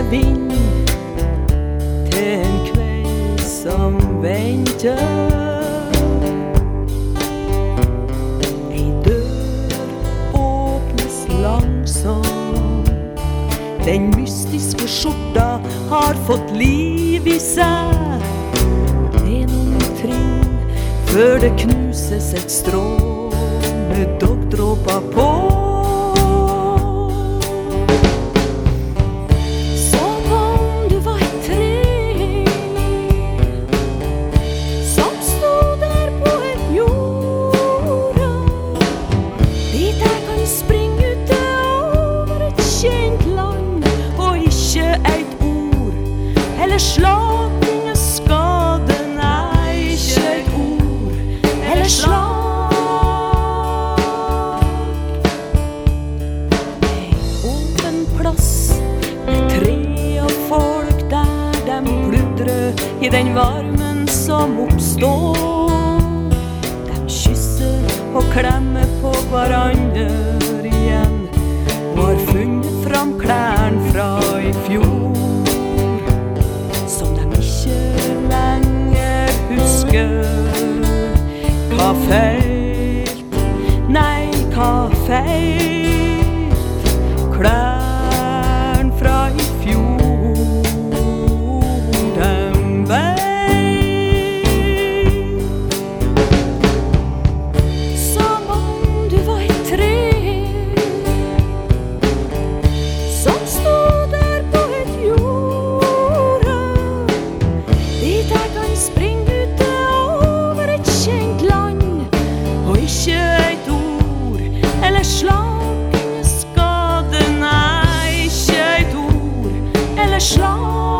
vind til en kveld som venter. Ei dør åpnes langsomt. Den mystiske skjorta har fått liv i seg. Det er noen trinn før det knuses et strå med dogdråper på. Slag, ingen skade, nei, ikke et ord eller slag. Ei åpen plass med tre og folk der de pludrer i den varmen som oppstår. De kysser og klemmer på hverandre igjen og har funnet fram klærne fra i fjor. Hva feilt, nei, hva feilt, klærne fra i fjor, dem veit. Som om du var et tre, som stod der på et jorde, dit jeg kan springe. Slag, ingen skade, nei, ikke et ord eller slag.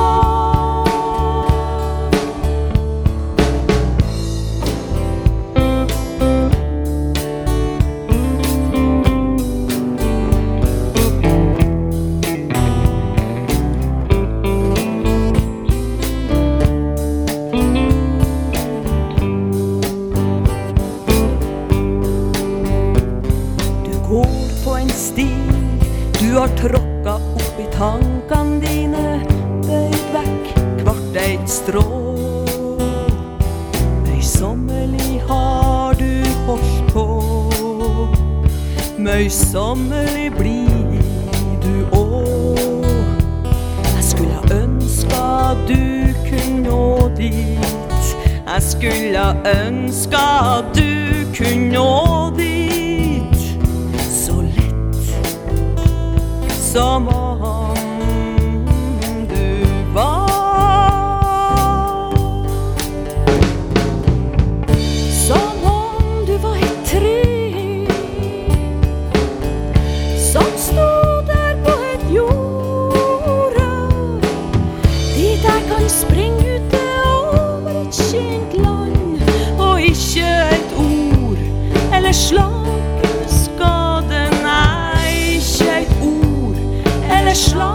Du har tråkka opp i tankene dine, bøyd vekk hvert et strå. Møysommelig har du holdt på, møysommelig blir du òg. Jeg skulle ønske du kunne nå dit, jeg skulle ønske du kunne nå dit. Som om du var. Som om du var et tre, som stod der på et jorde, dit jeg kan springe ute over et kjent land, og ikke et ord eller slag, skade, nei, ikke et ord eller slag.